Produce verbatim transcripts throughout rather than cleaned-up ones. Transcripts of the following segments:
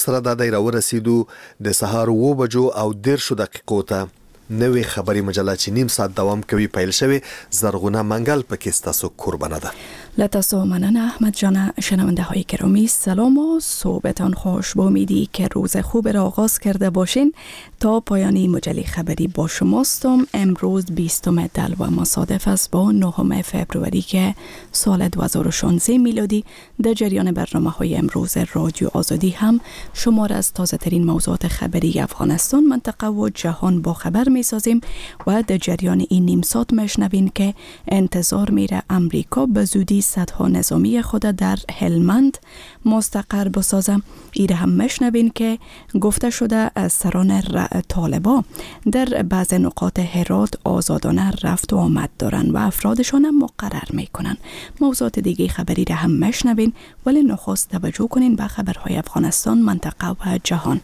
سره د دای را ورسېدو د سهار اوه بجو او دیرشو دقیقو ته نوې خبری مجله چې نیم ساعت دوام کوي پیل شوی. زرغونه منگل پکې ستاسو قربانه ده. لطاسو مننه احمد جان. شنونده های گرامی سلام و صبحتان خوش. با امیدی که روز خوب را آغاز کرده باشین. تا پایانی مجله خبری با شماستم. امروز بیستم دل و مصادف است با نهم فبروری که سال دو هزار و شانزده میلادی. در جریان برنامه های امروز رادیو آزادی هم شما را از تازه ترین موضوعات خبری افغانستان، منطقه و جهان با خبر می سازیم و در جریان این نیم ساعت میشنوین که انتظار میره امریکا به زودی سدها نظامی خود در هلمند مستقر بسازه. ایره هم میشنوین که گفته شده از سران طالبا در بعض نقاط هرات آزادانه رفت و آمد دارن و افرادشان هم مقرر میکنن. موضوعات دیگه خبری را هم میشنوین، ولی نخست توجه کنین به خبرهای افغانستان، منطقه و جهان.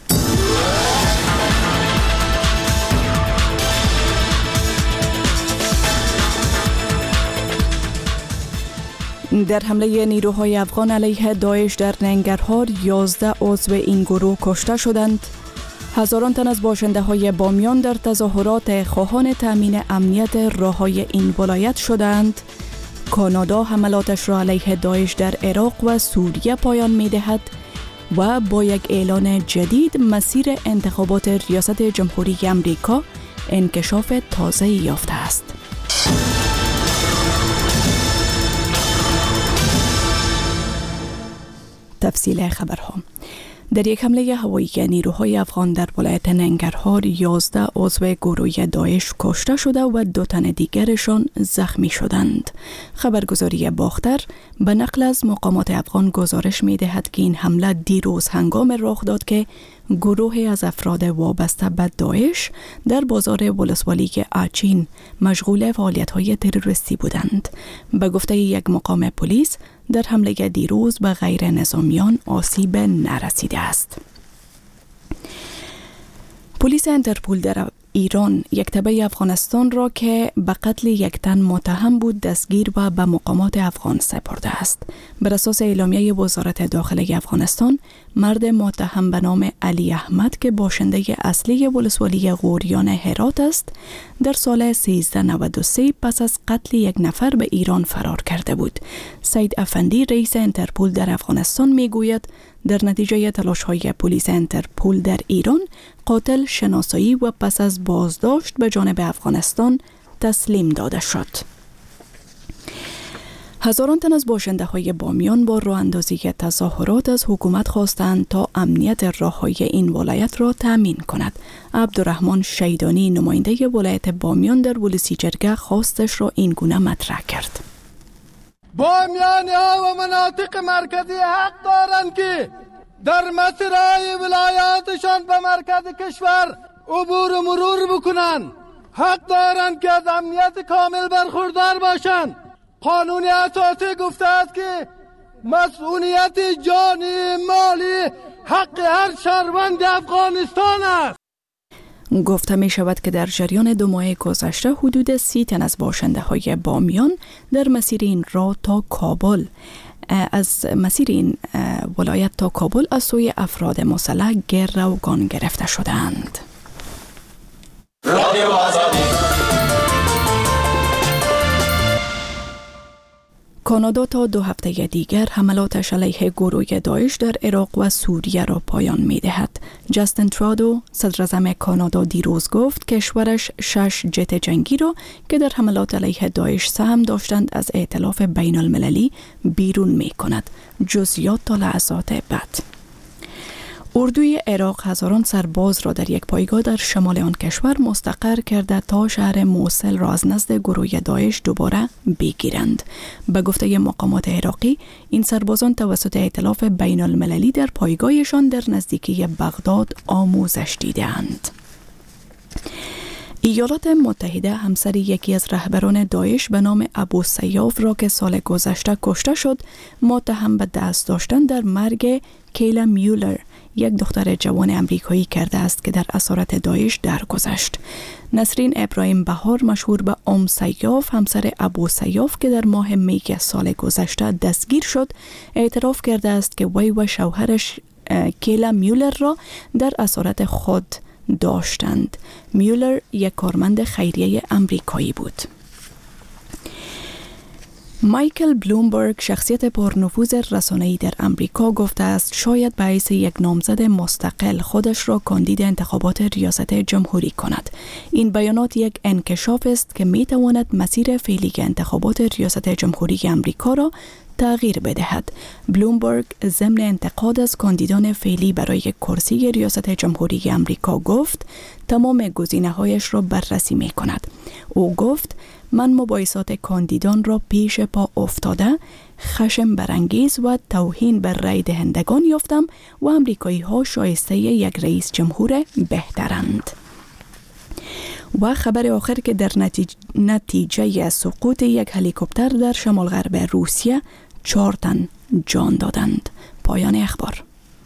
در حمله نیروهای افغان علیه داعش در ننگرهار یازده عضو این گروه کشته شدند. هزاران تن از باشنده های بامیان در تظاهرات خواهان تامین امنیت راههای این ولایت شدند. کانادا حملاتش را علیه داعش در عراق و سوریه پایان می دهد و با یک اعلان جدید مسیر انتخابات ریاست جمهوری امریکا انکشاف تازه‌ای یافته است. تفصیل خبرها. در یک حمله هوایی نیروهای افغان در ولایت ننگرهار یازده عضو گروه داعش کشته شده و دو تن دیگرشان زخمی شدند. خبرگزاری باختر به نقل از مقامات افغان گزارش می دهد که این حمله دیروز هنگام رخ داد که گروهی از افراد وابسته به داعش در بازار ولسوالی آچین مشغول فعالیت‌های تروریستی بودند. به گفته یک مقام پلیس در حمله دیروز به غیر نظامیان آسیب نرسیده است. پلیس انترپول در ایران یک تبع افغانستان را که به قتل یک تن متهم بود دستگیر و به مقامات افغان سپرده است. بر اساس اعلامیه وزارت داخله افغانستان، مرد متهم به نام علی احمد که باشنده اصلی ولسوالی غوریان هرات است، در سال سیزده نود و سه پس از قتل یک نفر به ایران فرار کرده بود. سید افندی رئیس انترپول در افغانستان میگوید در نتیجه تلاش‌های پلیس انترپول در ایران قاتل شناسایی و پس از بازداشت به جانب افغانستان تسلیم داده شد. هزاران تن از باشنده های بامیان با راه اندازی تظاهرات از حکومت خواستند تا امنیت راههای این ولایت را تامین کند. عبدالرحمن شیدانی نماینده ولایت بامیان در ولسی جرگه خواستش را این گونه مطرح کرد. بامیانی ها و مناطق مرکزی حق دارند که در مسیرهای ولایاتشان به مرکز کشور عبور و مرور بکنند. حق دارند که از امنیت کامل برخوردار باشند. قانون اساسی گفته است که مسئولیت جانی مالی حق هر شهروند افغانستان است. گفته می شود که در جریان دو ماه گذشته حدود سی تن از باشنده های بامیان در مسیر این راه تا کابل از مسیر این ولایت تا کابل از سوی افراد مسلح گروگان گرفته شدند. رادیو آزادی. کانادا تا دو هفته دیگر حملاتش علیه گروه داعش در عراق و سوریه را پایان می دهد. جاستین ترودو صدر اعظم کانادا دیروز گفت کشورش شش جت جنگی را که در حملات علیه داعش سهم داشتند از ائتلاف بین المللی بیرون می کند. جزئیات تا لحظات بعد. اردوی عراق هزاران سرباز را در یک پایگاه در شمال آن کشور مستقر کرده تا شهر موصل را از نزد گروه داعش دوباره بگیرند. به گفته مقامات عراقی، این سربازان توسط ائتلاف بین المللی در پایگاهشان در نزدیکی بغداد آموزش دیدند. ایالات متحده همسر یکی از رهبران داعش به نام ابو سیاف را که سال گذشته کشته شد متهم به دست داشتن در مرگ کیلا میولر، یک دختر جوان امریکایی کرده است که در اسارت داعش درگذشت. نسرین ابراهیم بهار مشهور به ام سیاف، همسر ابو سیاف که در ماه می سال گذشته دستگیر شد، اعتراف کرده است که وی و شوهرش کیلا میولر را در اسارت خود داشتند. میولر یک کارمند خیریه امریکایی بود. مایکل بلومبرگ، شخصیت پرنفوذ رسانه‌ای در امریکا، گفته است شاید به حیث یک نامزد مستقل خودش را کاندید انتخابات ریاست جمهوری کند. این بیانات یک انکشاف است که می تواند مسیر فعلی انتخابات ریاست جمهوری امریکا را تغییر بدهد. بلومبرگ ضمن انتقاد از کاندیدان فعلی برای کرسی ریاست جمهوری امریکا گفت تمام گزینه‌هایش را بررسی می کند. او گفت من مباحثات کاندیدان را پیش پا افتاده، خشم برانگیز و توهین بر رای دهندگان یافتم و امریکایی ها شایسته یک رئیس جمهور بهترند. و خبر آخر که در نتیجه, نتیجه سقوط یک هلیکوپتر در شمال غرب روسیه چهار تن جان دادند. پایان اخبار.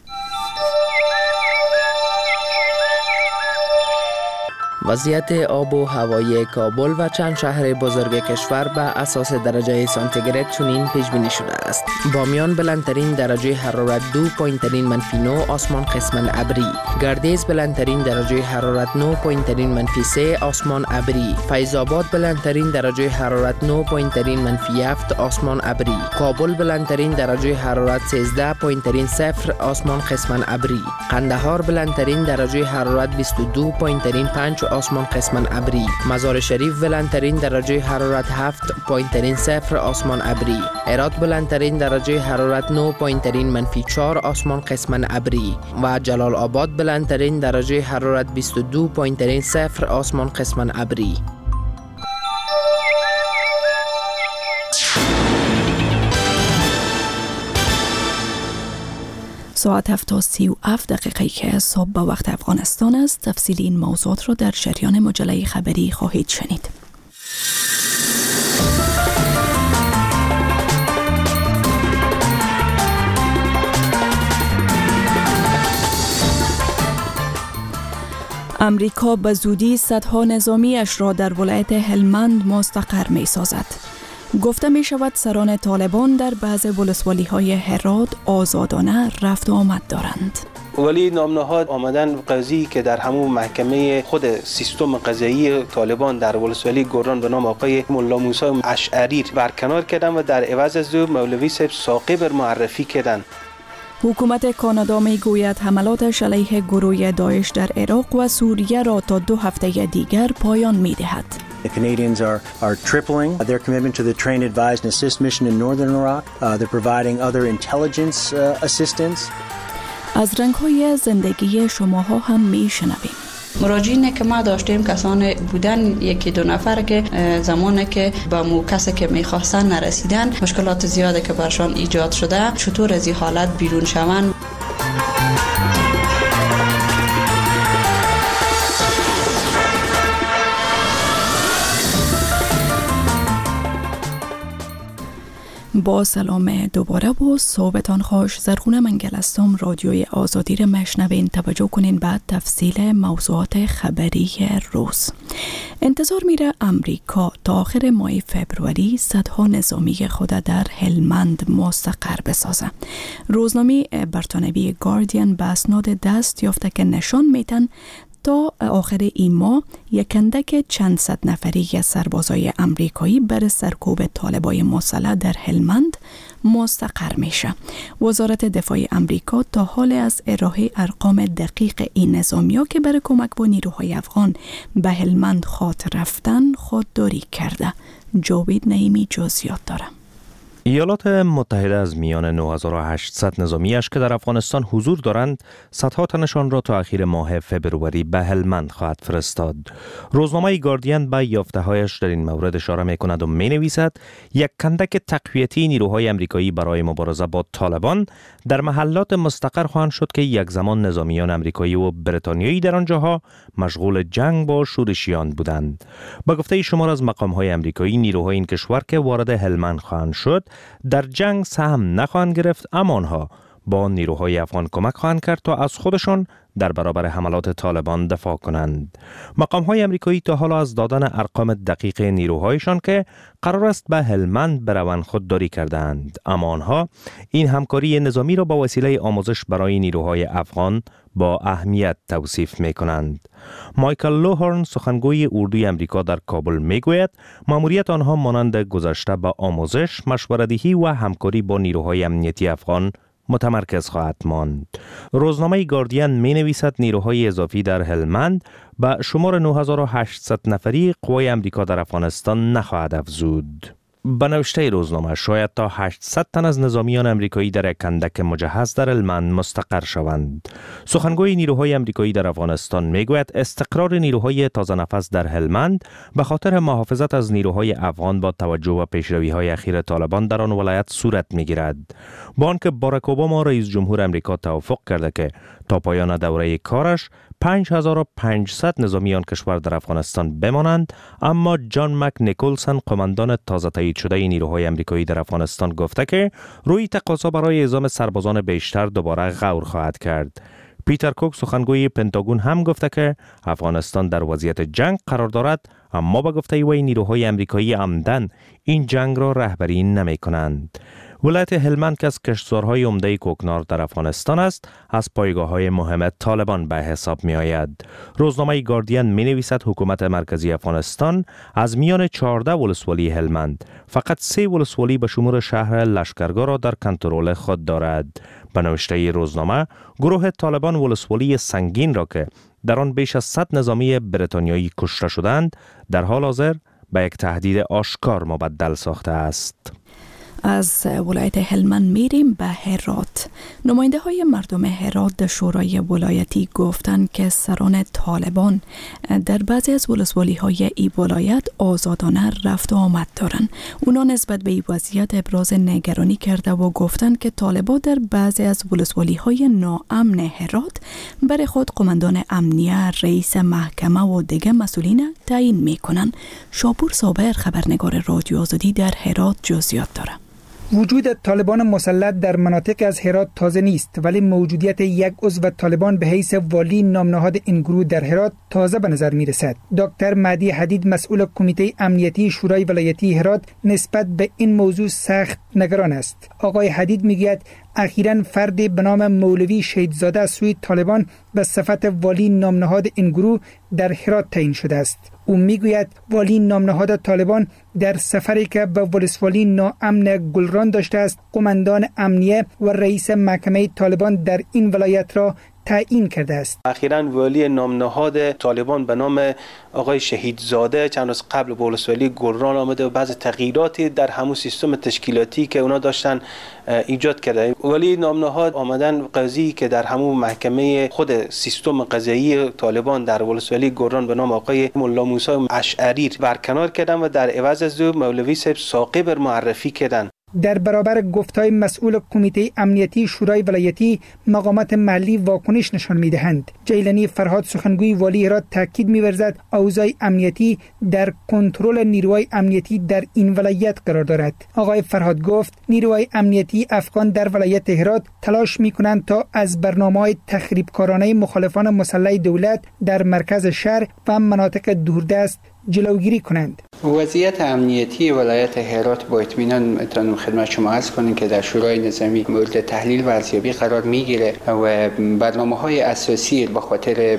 وضعیت آب و هوای کابل و چند شهر بزرگ کشور به اساس درجه سانتیگراد چنین پیش بینی شده است. بامیان بلندترین درجه حرارت دو پایین‌ترین منفی نه، آسمان قسماً ابری. گردیز بلندترین درجه حرارت نه پایین‌ترین منفی سه، آسمان ابری. فیض آباد بلندترین درجه حرارت نه پایین‌ترین منفی هفت، آسمان ابری. کابل بلندترین درجه حرارت سیزده پایین‌ترین صفر، آسمان قسماً ابری. قندهار بلندترین درجه حرارت بیست و دو پایین‌ترین پنج، آسمان قسماً ابری. مزار شریف بلندترین درجه حرارت هفت پایین‌ترین صفر، آسمان ابری. هرات بلندترین درجه حرارت نه پایین‌ترین منفی چهار، آسمان قسماً ابری. و جلال آباد بلندترین درجه حرارت بیست و دو پایین‌ترین صفر، آسمان قسماً ابری. ساعت هفت تا سی و هفت دقیقه که صبح به وقت افغانستان است. تفصیل این موضوعات را در جریان مجله خبری خواهید شنید. امریکا به زودی سدها نظامیش را در ولایت هلمند مستقر می سازد. گفته می شود سران طالبان در بعض ولسوالی های هرات آزادانه رفت و آمد دارند. ولی نامنهاد آمدن قاضی که در همون محکمه خود سیستم قضایی طالبان در ولسوالی گوران به نام آقای ملا موسی اشعری برکنار کردن و در عوض از او مولوی صاحب ساقی بر معرفی کردن. حکومت کانادا می گوید حملاتش علیه گروه داعش در عراق و سوریه را تا دو هفته دیگر پایان می دهد. The Canadians are, are tripling their commitment to the Train, Advise and Assist mission in northern Iraq. Uh, they're providing other intelligence uh, assistance. از رنگ‌های زندگی شماها هم می‌شنویم. مراجعینی که ما داشتیم کسان بودن یکی دو نفر که زمانی که با مو کسی که می‌خواستن نرسیدن مشکلات زیاده که برشان ایجاد شده چطور از این حالت بیرون شوند. با سلام دوباره و صحبتان خوش. زرخونه منگل هستم. رادیوی آزادی را میشنوین. توجه کنین بعد تفصیل موضوعات خبری روز. انتظار میره امریکا تا آخر ماه فبروری صدها نظامی خود در هلمند مستقر بسازه. روزنامه بریتانیایی گاردین به اسناد دست یافته که نشان میتن تا آخر این ماه یک اندک چند صد نفری از سربازای امریکایی بر سرکوب طالبای مسلح در هلمند مستقر میشه. وزارت دفاع امریکا تا حال از ارائه ارقام دقیق این نظامی‌ها که برای کمک با نیروهای افغان به هلمند خاط رفتن خودداری کرده. جاوید نعیمی جزئیات داره. ایالات متحده از میان نه هزار و هشتصد نظامیش که در افغانستان حضور دارند، صدها تنشان را تا اخیر ماه فبروری به هلمند خواهد فرستاد. روزنامه گاردین به یافته‌هایش در این مورد اشاره می‌کند و می‌نویسد یک کندک تقویتی نیروهای امریکایی برای مبارزه با طالبان در محلات مستقر خواهند شد که یک زمان نظامیان امریکایی و بریتانیایی در آنجاها مشغول جنگ با شورشیان بودند. با گفته شمار از مقام‌های امریکایی، نیروهای این کشور که وارد هلمند خواهند شد در جنگ سهم نخواهند گرفت، اما آنها با نیروهای افغان کمک خواهند کرد تا از خودشان در برابر حملات طالبان دفاع کنند. مقام‌های آمریکایی تا حالا از دادن ارقام دقیق نیروهایشان که قرار است به هلمند بروند خودداری کردند، اما آنها این همکاری نظامی را با وسیله آموزش برای نیروهای افغان با اهمیت توصیف می کنند. مایکل لوهورن سخنگوی اردوی آمریکا در کابل می گوید ماموریت آنها مانند گذشته با آموزش، مشوره‌دهی و همکاری با نیروهای امنیتی افغان متمرکز خواهد ماند. روزنامه گاردین می نویسد نیروهای اضافی در هلمند به شمار نه هزار و هشتصد نفری قوای آمریکا در افغانستان نخواهد افزود. به نوشته روزنامه شاید تا هشتصد تن از نظامیان آمریکایی در یک کندک مجهز در هلمند مستقر شوند. سخنگوی نیروهای آمریکایی در افغانستان میگوید استقرار نیروهای تازه نفس در هلمند به خاطر محافظت از نیروهای افغان با توجه به پیشروی‌های اخیر طالبان در آن ولایت صورت میگیرد. با آنکه باراک اوباما رئیس جمهور آمریکا توافق کرده که تا پایان دوره کارش پنج هزار و پانصد نظامی آن کشور در افغانستان بمانند، اما جان مک نیکولسن قماندان تازه تایید شده نیروهای آمریکایی در افغانستان گفته که روی تقاضا برای اعزام سربازان بیشتر دوباره غور خواهد کرد. پیتر کوک سخنگوی پنتاگون هم گفته که افغانستان در وضعیت جنگ قرار دارد، اما به گفته وی نیروهای آمریکایی عمدن این جنگ را رهبری نمی کنند. ولایت هلمند که از کشتزارهای عمده کوکنار در افغانستان است، از پایگاه‌های مهم طالبان به حساب می آید. روزنامه گاردین می نویسد حکومت مرکزی افغانستان از میان چهارده ولسوالی هلمند فقط سه ولسوالی به شمول شهر لشکرگاه را در کنترل خود دارد. به نوشته روزنامه گروه طالبان ولسوالی سنگین را که در آن بیش از صد نظامی بریتانیایی کشته شدند در حال حاضر به یک تهدید آشکار مبدل ساخته است. از ولایت هلمند میریم به هرات. نماینده های مردم هرات در شورای ولایتی گفتند که سران طالبان در بعضی از ولسوالی های ای ولایت آزادانه رفت و آمد دارند. اونا نسبت به این وضعیت ابراز نگرانی کرده و گفتند که طالبان در بعضی از ولسوالی های ناامن هرات برای خود قماندان امنیه، رئیس محکمه و دیگر مسئولین تعیین میکنند. شاپور صابر خبرنگار رادیو آزادی در هرات جزئیات داره. وجود طالبان مسلط در مناطق از هرات تازه نیست، ولی موجودیت یک عضو طالبان به حیث والی نامنهاد این گروه در هرات تازه به نظر می رسد. دکتر مهدی حدید مسئول کمیته امنیتی شورای ولایتی هرات نسبت به این موضوع سخت نگران است. آقای حدید میگوید اخیراً فردی به نام مولوی شهیدزاده از سوی طالبان به صفت والی نامنهاد این گروه در هرات تعیین شده است. او میگوید والی نامنهاد طالبان در سفری که به ولسوالی ناامن گلران داشته است، قماندان امنیه و رئیس محکمه طالبان در این ولایت را تعیین کرده است. اخیراً والی نامنهاد طالبان به نام آقای شهیدزاده چند روز قبل به ولسوالی گلران آمده و بعض تغییراتی در همون سیستم تشکیلاتی که اونا داشتن ایجاد کرده. ولی نامنهاد آمدن قاضی که در همون محکمه خود سیستم قضایی طالبان در ولسوالی گلران به نام آقای ملا موسی اشعری برکنار کردن و در عوض از او مولوی صاحب ثاقب معرفی کردن. در برابر گفتهای مسئول کمیته امنیتی شورای ولایتی، مقامات محلی واکنش نشان می‌دهند. جیلانی فرهاد سخنگوی والی هرات تاکید می‌ورزد اوضاع امنیتی در کنترل نیروهای امنیتی در این ولایت قرار دارد. آقای فرهاد گفت نیروهای امنیتی افغان در ولایت هرات تلاش می‌کنند تا از برنامه‌های تخریبکارانه مخالفان مسلح دولت در مرکز شهر و مناطق دوردست جلوگیری کنند. وضعیت امنیتی ولایت هرات با اطمینان میتونم خدمت شما عرض کنیم که در شورای نظامی مورد تحلیل و ارزیابی قرار میگیره و برنامه‌های اساسی به خاطر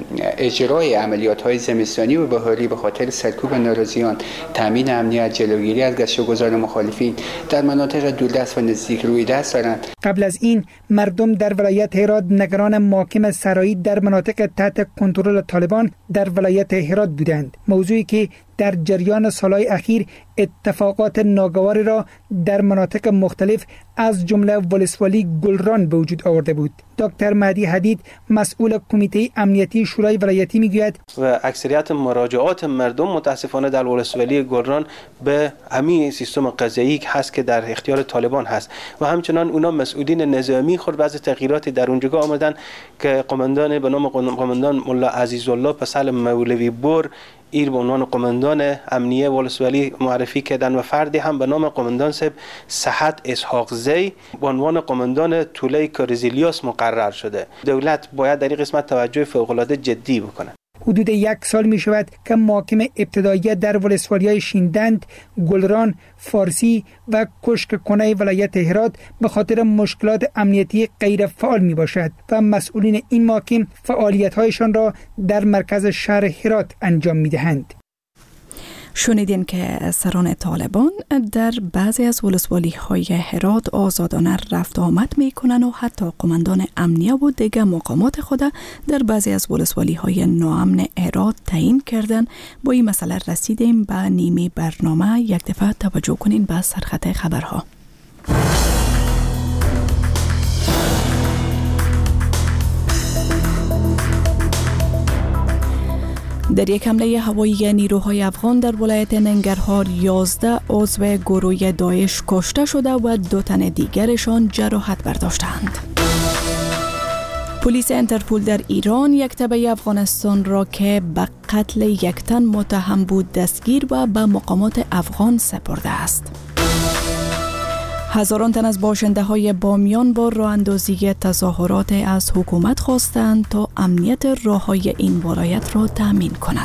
اجرای عملیات‌های زمستانی و بهاری به خاطر سرکوب ناراضیان، تامین امنیت، جلوگیری از گشت و گذار مخالفین در مناطق دوردست و نزدیک روی دست دارند. قبل از این مردم در ولایت هرات نگران محاکم سرایی در مناطق تحت کنترل طالبان در ولایت هرات بودند، موضوعی که در جریان سالهای اخیر اتفاقات ناگواری را در مناطق مختلف از جمله ولسوالی گلران به وجود آورده بود. دکتر مهدی حدید مسئول کمیته امنیتی شورای ولایتی میگوید و اکثریت مراجعات مردم متاسفانه در ولسوالی گلران به همین سیستم قضایی هست که در اختیار طالبان هست و همچنان اونا مسئولین نظامی خود بعضی تغییراتی در اونجا آمدن که قماندان به نام قماندان ملا عزیزالله پسل مولوی بور ایر به عنوان قماندان امنیه ولسوالی معرفی معرفی کردن و فردی هم به نام قماندان صاحب صحت اسحاق زی به عنوان قماندان توله کارزیلیوس مقرر شده. دولت باید در این قسمت توجه فوق‌العاده جدی بکنه. حدود یک سال می شود که محاکم ابتدایی در ولسوالی‌های شیندند، گلران، فارسی و کشک‌کنه ولایت هرات به خاطر مشکلات امنیتی غیر فعال می باشد و مسئولین این محاکم فعالیت‌هایشان را در مرکز شهر هرات انجام می دهند. شنیدین که سران طالبان در بعضی از ولسوالی‌های هرات آزادانه رفت آمد می‌کنند و حتی قماندان امنیه و دیگر مقامات خود در بعضی از ولسوالی‌های ناامن هرات تعیین کردند. با این مسئله رسیدیم به نیمه برنامه. یک دفعه توجه کنین به سرخط خبرها. در یک حمله هوایی نیروهای افغان در ولایت ننگرهار یازده عضو گروه داعش کشته شده و دو تن دیگرشان جراحت برداشتند. پلیس انترپول در ایران یک تبع افغانستان را که به قتل یک تن متهم بود دستگیر و به مقامات افغان سپرده است. هزاران تن از باشنده های بامیان با راه اندازی تظاهرات از حکومت خواستند تا امنیت راه‌های این ولایت را تأمین کند.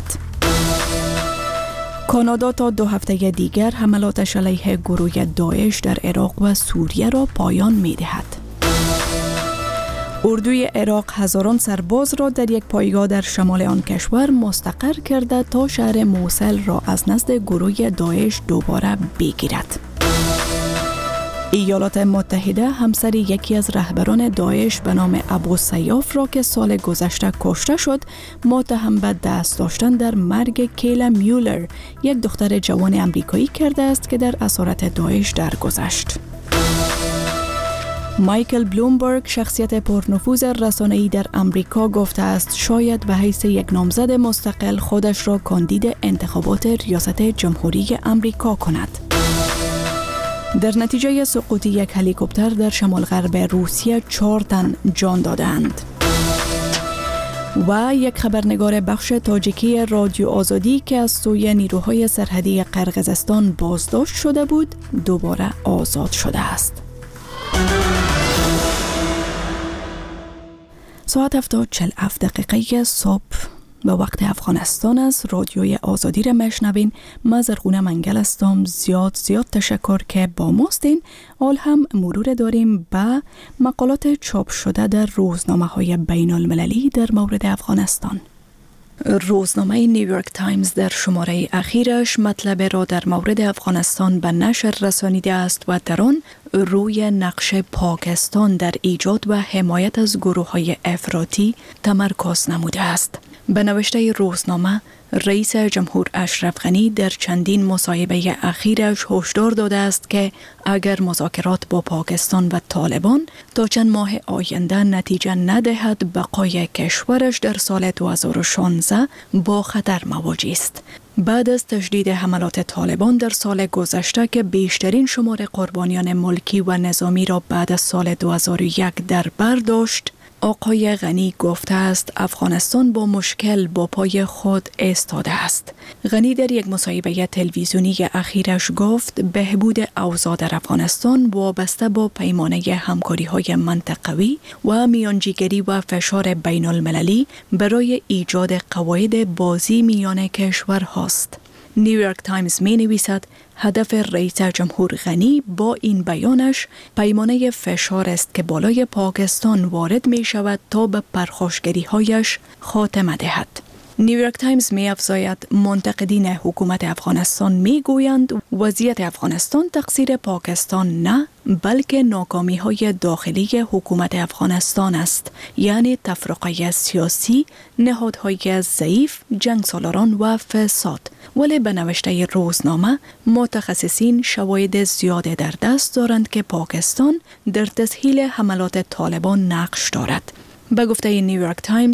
کانادا تا دو هفته دیگر حملاتش علیه گروه داعش در عراق و سوریه را پایان می دهد. اردوی عراق هزاران سرباز را در یک پایگاه در شمال آن کشور مستقر کرده تا شهر موصل را از نزد گروه داعش دوباره بگیرد. ایالات متحده همسر یکی از رهبران داعش به نام ابو سیاف را که سال گذشته کشته شد متهم به دست داشتن در مرگ کیلا میولر، یک دختر جوان امریکایی کرده است که در اسارت داعش درگذشت. مایکل بلومبرگ، شخصیت پرنفوذ رسانه‌ای در امریکا، گفته است شاید به حیث یک نامزد مستقل خودش را کاندید انتخابات ریاست جمهوری امریکا کند. در نتیجه سقوط یک هلیکوپتر در شمال غرب روسیه چهار تن جان دادند. و یک خبرنگار بخش تاجیکی رادیو آزادی که از سوی نیروهای سرحدی قرقیزستان بازداشت شده بود دوباره آزاد شده است. ساعت هفت و چهل و هفت دقیقه صبح به وقت افغانستان است. رادیوی آزادی را میشنوین. من زرغونه منگل هستم. زیاد زیاد تشکر که با ماستین. حال هم مرور داریم به مقالات چاپ شده در روزنامه های بین المللی در مورد افغانستان. روزنامه نیویورک تایمز در شماره اخیرش مطلب را در مورد افغانستان به نشر رسانیده است و در آن روی نقش پاکستان در ایجاد و حمایت از گروه‌های افراطی تمرکز نموده است. به نوشته روزنامه، رئیس جمهور اشرف غنی در چندین مصاحبه اخیرش هشدار داده است که اگر مذاکرات با پاکستان و طالبان تا چند ماه آینده نتیجه ندهد، بقای کشورش در سال دو هزار و شانزده با خطر مواجه است. بعد از تشدید حملات طالبان در سال گذشته که بیشترین شمار قربانیان ملکی و نظامی را بعد از سال دو هزار و یک در بر داشت، آقای غنی گفته است افغانستان با مشکل با پای خود ایستاده است. غنی در یک مصاحبه تلویزیونی اخیرش گفت بهبود اوضاع در افغانستان وابسته با پیمانه همکاری‌های منطقوی و میانجیگری و فشار بین المللی برای ایجاد قواعد بازی میان کشورهاست. نیویورک تایمز می نویسد هدف رئیس جمهور غنی با این بیانش پیمانه فشار است که بالای پاکستان وارد می شود تا به پرخاشگری هایش خاتمه دهد. نیویورک تایمز می افزاید منتقدین حکومت افغانستان می گویند وضعیت افغانستان تقصیر پاکستان نه، بلکه ناکامی های داخلی حکومت افغانستان است، یعنی تفرقه سیاسی، نهادهای ضعیف، جنگ سالاران و فساد. ولی به نوشته روزنامه، متخصصین شواهد زیاده در دست دارند که پاکستان در تسهیل حملات طالبان نقش دارد. به گفته نیویورک تایمز،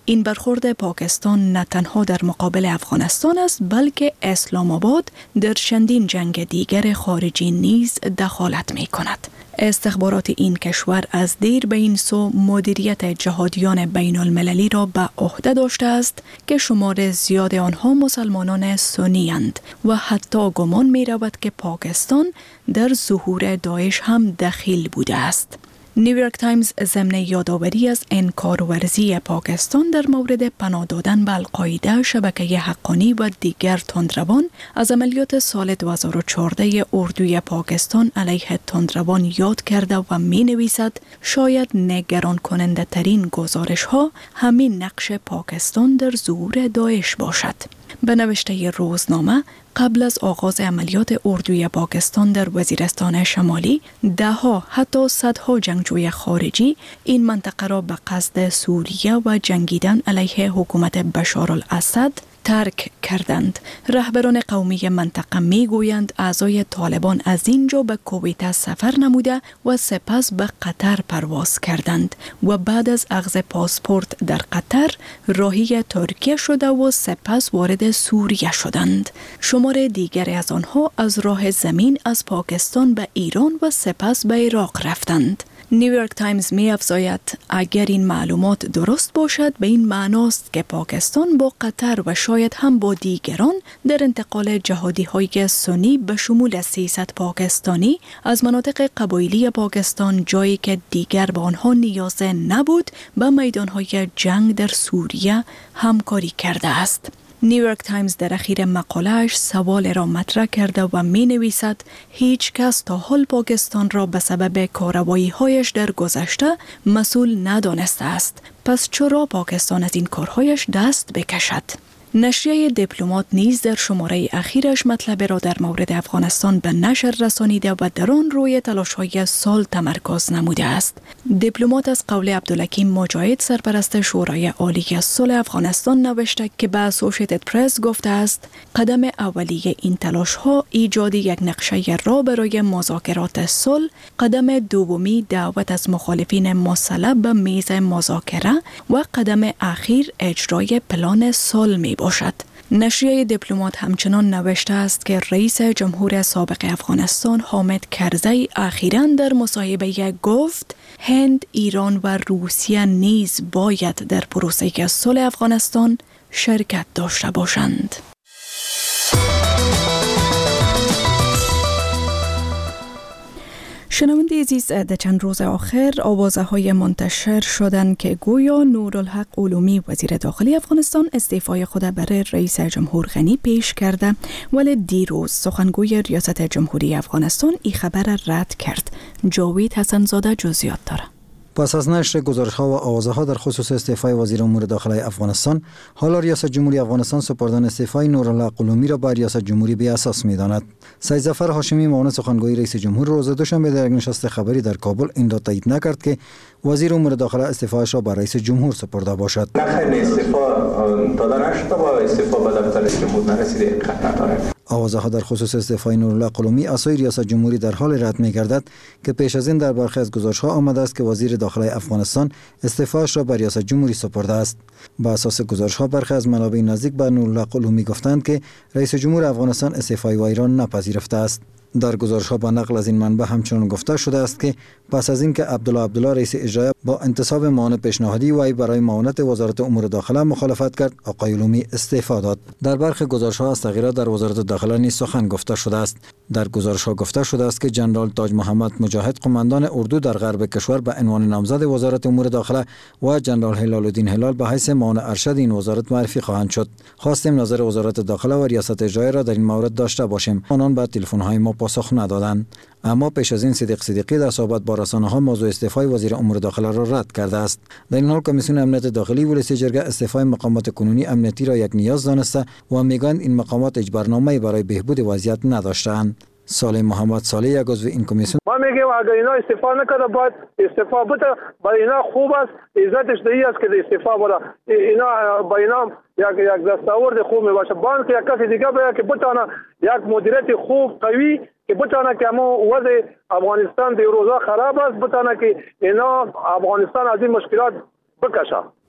این برخورد پاکستان نه تنها در مقابل افغانستان است بلکه اسلام آباد در چندین جنگ دیگر خارجی نیز دخالت می کند. استخبارات این کشور از دیر به این سو مدیریت جهادیان بین المللی را به عهده داشته است که شمار زیاد آنها مسلمانان سنی اند و حتی گمان می رود که پاکستان در ظهور داعش هم دخیل بوده است. نیویورک تایمز ضمن یادآوری از انکارورزی پاکستان در مورد پناه دادن به القاعده، شبکه حقانی و دیگر تندروان از عملیات سال دو هزار و چهارده اردوی پاکستان علیه تندروان یاد کرده و می نویسد شاید نگران کننده ترین گزارش ها همین نقش پاکستان در ظهور داعش باشد. به نوشته روزنامه، قبل از آغاز عملیات اردوی پاکستان در وزیرستان شمالی، ده ها حتی صدها جنگجوی خارجی این منطقه را به قصد سوریه و جنگیدن علیه حکومت بشارالاسد ترک کردند. رهبران قومی منطقه می گویند اعضای طالبان از اینجا به کویت سفر نموده و سپس به قطر پرواز کردند و بعد از اخذ پاسپورت در قطر راهی ترکیه شده و سپس وارد سوریه شدند. شمار دیگری از آنها از راه زمین از پاکستان به ایران و سپس به عراق رفتند. نیویورک تایمز می افزاید اگر این معلومات درست باشد به این معناست که پاکستان با قطر و شاید هم با دیگران در انتقال جهادی های سنی به شمول سیصد پاکستانی از مناطق قبایلی پاکستان، جایی که دیگر به آنها نیاز نبود، به میدان های جنگ در سوریه همکاری کرده است. نیویورک تایمز در اخیر مقاله‌اش سوال را مطرح کرده و می نویسد هیچ کس تا حال پاکستان را به سبب کارروایی هایش در گذشته مسئول ندانسته است. پس چرا پاکستان از این کارهایش دست بکشد؟ نشریه دیپلمات نیز در شماره اخیرش مطلب را در مورد افغانستان به نشر رسانیده و در آن روی تلاش‌های سال تمرکز نموده است. دیپلمات از قول عبدالحکیم مجاهد، سرپرست شورای عالی صلح افغانستان، نوشته که به اسوشییتد پرس گفته است قدم اولیه این تلاش‌ها ایجاد یک نقشه راه برای مذاکرات صلح، قدم دومی دعوت از مخالفین مسلح به میز مذاکره و قدم اخیر اجرای پلان صلح می باشد. نشریه دیپلمات همچنان نوشته است که رئیس جمهور سابق افغانستان حامد کرزی اخیراً در مصاحبه گفت هند، ایران و روسیه نیز باید در پروسه صلح افغانستان شرکت داشته باشند. شنونده عزیز، در چند روز آخر آوازه های منتشر شدند که گویا نورالحق علومی وزیر داخلی افغانستان استعفای خود برای رئیس جمهور غنی پیش کرده، ولی دیروز سخنگوی ریاست جمهوری افغانستان این خبر رد کرد. جاوید حسن‌زاده جزئیات داره. پس از نشر گزارش‌ها و آوازه‌ها در خصوص استعفای وزیر امور داخلی افغانستان، حالا ریاست جمهوری افغانستان سپردن استعفای نورالحق علومی را به ریاست جمهوری بی اساس می‌داند. سید ظفر هاشمی، معاون سخنگوی رئیس جمهور، روز دوشنبه در یک نشست خبری در کابل این را تایید نکرد که وزیر امور داخلی استعفایش را به رئیس جمهور سپرده باشد. نه، استعفا داده نشده و استعفا به دفتر جمهور نرسیده، حقیقت ندارد. آوازه‌ها در خصوص استعفای نورالحق علومی از سوی ریاست جمهوری در حال رد می‌گردد که پیش از این در برخی از گزارش‌ها آمده است که وزیر داخلی افغانستان استعفایش را به ریاست جمهوری سپرده است. با اساس گزارش‌ها برخی از منابع نزدیک به نورالحق علومی گفتند که رئیس جمهور افغانستان استعفای وی را نپذیرفته است. در گزارش‌ها با نقل از این منبع همچنان گفته شده است که پس از اینکه عبدالله عبدالله رئیس اجرایی با انتصاب معاون پیشنهادی وی برای معاونت وزارت امور داخله مخالفت کرد، آقای علومی استعفا داد. در برخی گزارش‌ها از تغییرات در وزارت داخله نیز سخن گفته شده است. در گزارش‌ها گفته شده است که جنرال تاج محمد مجاهد، قماندان اردو در غرب کشور، به عنوان نامزد وزارت امور داخله و جنرال هلال الدین هلال به حیث معاون ارشد این وزارت معرفی خواهند شد. خواستیم نظر وزارت داخله و ریاست اجرایی را در این مورد داشته باشیم. آنان به تلفن‌های ما پاسخ ندادند. اما پیش از این صدیق صدیقی در صحبت با رسانه‌ها موضوع استعفای وزیر امور داخله را رد کرده است. در این حال کمیسیون امنیت داخلی ولسی جرگه استعفای مقامات کنونی امنیتی را یک نیاز دانسته و میگویند این مقامات اجبارنامه برای بهبود وضعیت نداشته‌اند. صالح محمد صالح، یک عضو این کمیسیون: ما میگیم اگر اینا استعفا نکرده باید استعفا بده. برای اینا خوب است، عزتش دیگه است که استعفا بده. اینا با اینا یک یک دستاورد خوب میباشه. بان که یک کسی دیگه باید که بتونه یک مدیریت خوب قوی که بتونه که همون وضع افغانستان در روزا خراب است، بتونه که اینا افغانستان از این مشکلات بکشه.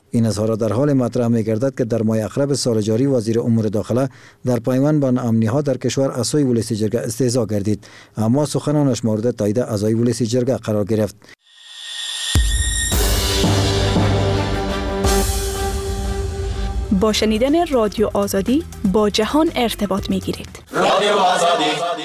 این اظهارات در حال مطرح می‌گردد که در ماه اقرب سال جاری وزیر امور داخله در پیوند با ناامنی‌ها در کشور از سوی ولسی جرگه استهزا گردید، اما سخنانش مورد تایید اعضای ولسی جرگه قرار گرفت. با شنیدن رادیو آزادی با جهان ارتباط می‌گیرید. رادیو آزادی.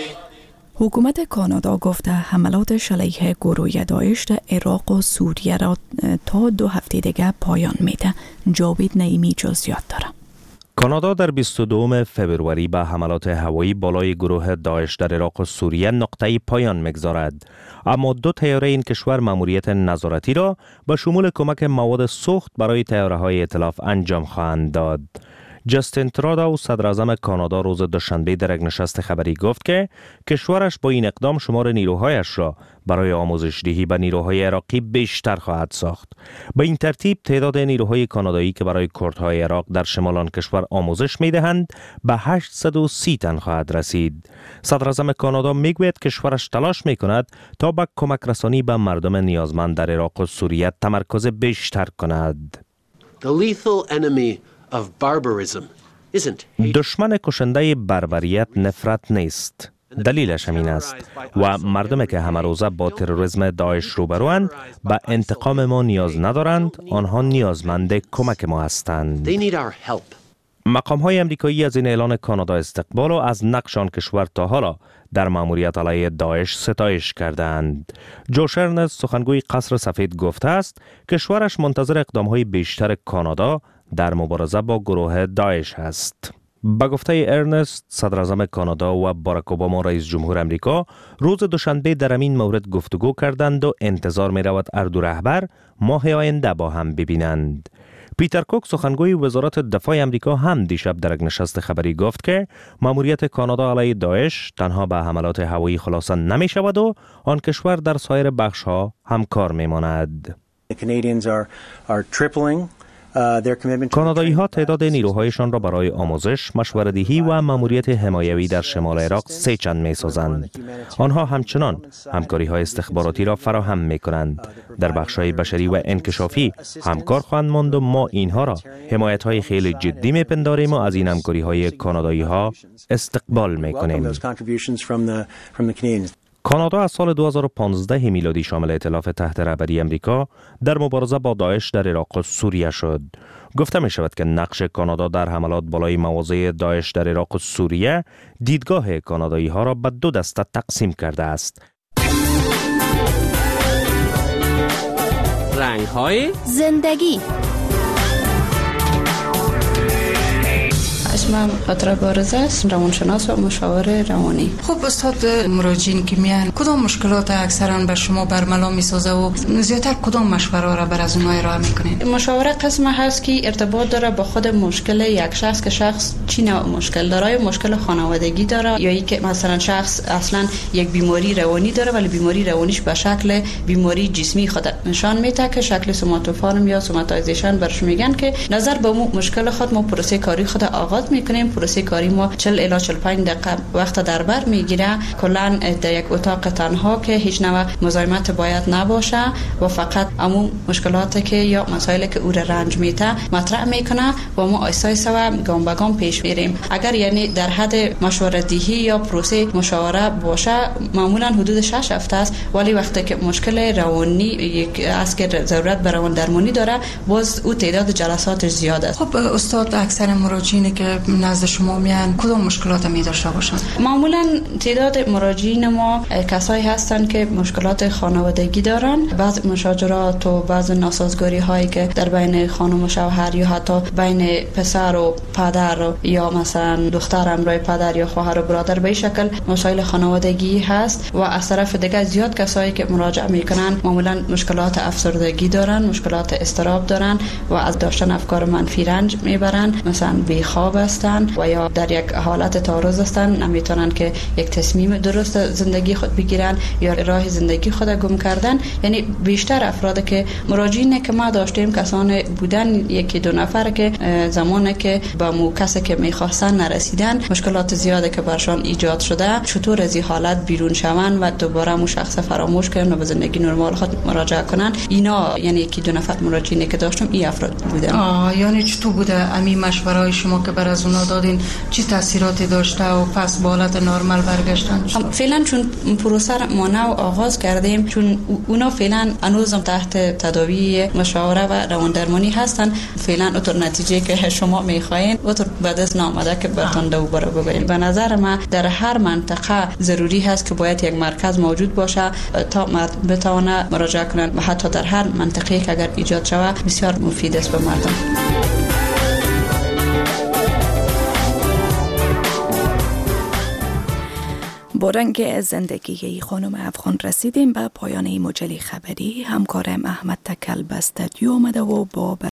حکومت کانادا گفته حملات علیه گروه داعش در عراق و سوریه را تا دو هفته دیگر پایان میده. جاوید نعیمی جزئیات داره. کانادا در بیست و دوم فبروری به حملات هوایی بالای گروه داعش در عراق و سوریه نقطه پایان میگذارد، اما دو طیاره این کشور ماموریت نظارتی را به شمول کمک مواد سوخت برای طیاره‌های ائتلاف انجام خواهند داد. جاستین ترودو صدر اعظم کانادا روز دوشنبه در یک نشست خبری گفت که کشورش با این اقدام شمار نیروهایش را برای آموزش دهی به نیروهای عراقی بیشتر خواهد ساخت. به این ترتیب تعداد نیروهای کانادایی که برای کردهای عراق در شمال آن کشور آموزش می‌دهند به هشتصد و سی تن خواهد رسید. صدر اعظم کانادا میگوید کشورش تلاش می‌کند تا به کمک رسانی به مردم نیازمند در عراق و سوریه تمرکز بیشتر کند. The lethal enemy of barbarism isn't دشمن کشنده بربریت نفرت نیست. دلیلش همین است و مردمی که همه روزه با تروریسم داعش روبروند به انتقام ما نیاز ندارند، آنها نیازمند کمک ما هستند. They need our help. مقام های امریکایی از این اعلان کانادا استقبال و از نقش آن کشور تا حالا در مأموریت علیه داعش ستایش کردند. جوش ارنست سخنگوی قصر سفید گفته است کشورش منتظر اقدام های بیشتر کانادا در مبارزه با گروه داعش است. با گفته ارنست، صدر اعظم کانادا و باراک اوباما رئیس جمهور امریکا روز دوشنبه در این مورد گفتگو کردند و انتظار می رود هر دو رهبر ماه آینده با هم ببینند. پیتر کوک سخنگوی وزارت دفاع امریکا هم دیشب در یک نشست خبری گفت که مأموریت کانادا علیه داعش تنها به حملات هوایی خلاصه نمی شود و آن کشور در سایر بخش ها همکار می ماند. کانادایی ها تعداد نیروهایشان را برای آموزش، مشوره‌دهی و مأموریت حمایوی در شمال عراق سه چند می سازند. آنها همچنان همکاری های استخباراتی را فراهم می کنند. در بخش های بشری و انکشافی همکار خواهند ماند و ما اینها را حمایت های خیلی جدی می پنداریم و از این همکاری های کانادایی ها استقبال می کنیم. کانادا از سال دو هزار و پانزده میلادی شامل ائتلاف تحت رهبری امریکا در مبارزه با داعش در عراق و سوریه شد. گفته می شود که نقش کانادا در حملات بالای مواضع داعش در عراق و سوریه دیدگاه کانادایی ها را به دو دسته تقسیم کرده است. رنگ های زندگی. اسمم خاطره بارزه است، روانشناس و مشاور روانی. خب استاد مراجعین که میان کدام مشکلات اکثرا بر شما برملا میسازه و زیاتر کدام مشوره را بر از اونها ارائه میکنید؟ مشاوره قسم هست که ارتباط داره با خود مشکل یک شخص که شخص چی نوع مشکل داره، یا مشکل خانوادگی داره، یا اینکه مثلا شخص اصلا یک بیماری روانی داره ولی بیماری روانیش به شکل بیماری جسمی خود نشان میده که شکل سوماتوفارم یا سوماتایزیشن برش میگن، که نظر به مشکل خود ما پروسه کاری خود آغاز میکنیم. پروسه کاری ما چهل الی چهل و پنج دقیقه وقت در بر میگیره. کلا در یک اتاق تنها که هیچ نوع مزاحمت باید نباشه و فقط عموم مشکلاتی که یا مسائلی که او را رنج میده مطرح میکنه و ما آیسته آیسته و گام به گام پیش میریم. اگر یعنی در حد مشوره دهی یا پروسه مشاوره باشه معمولا حدود شش هفته است، ولی وقتی که مشکل روانی یک از که ضرورت به روان درمانی داره باز او تعداد جلسات زیاد است. خب استاد اکثر مراجعینی که نزد شما میان کدام مشکلات می داشته باشند؟ معمولا تعداد مراجعین ما کسایی هستند که مشکلات خانوادگی دارن، بعض مشاجرات و بعض ناسازگاری هایی که در بین خانم و شوهر یا حتی بین پسر و پدر و یا مثلا دختر همراه پدر یا خواهر و برادر به این شکل مسائل خانوادگی هست. و از طرف دیگه زیاد کسایی که مراجعه میکنن معمولا مشکلات افسردگی دارن، مشکلات اضطراب دارن و از داشتن افکار منفی رنج میبرن، مثلا بیخواب است هستند و یا در یک حالت تعارض هستند، نمیتونن که یک تصمیم درست زندگی خود بگیرن یا راه زندگی خود گم کردن. یعنی بیشتر افراد که مراجعین که ما داشتیم کسان بودن یکی دو نفر که زمانی که به مو کسی که میخواستن نرسیدن، مشکلات زیاده که برشان ایجاد شده، چطور از این حالت بیرون شوند و دوباره مو شخص فراموش کنن و به زندگی نرمال خود مراجعه کنن. اینا یعنی یکی دو نفر مراجعینی که داشتم این افراد بودن. آه یعنی چطور بوده امی مشوره‌های شما که بر از اونا دادین چی تاثیراتی داشته و پس به حالت نرمال برگشتن؟ فعلا چون پروسه ما نو آغاز کردیم، چون اونا فعلا هنوزم تحت تداوی مشاوره و روان درمانی هستن، فعلا اونطور نتیجه که شما میخواین اونطور به دست نامده که برتون دوباره بگویم. به نظر من در هر منطقه ضروری هست که باید یک مرکز موجود باشه تا بتونه مراجعه کنن و حتی در هر منطقه که اگر ایجاد شود بسیار مفید است به مردم. با رنگ زندگی خانم افغان رسیدیم به پایان مجله خبری. همکارم احمد تکل به استودیو آمده و با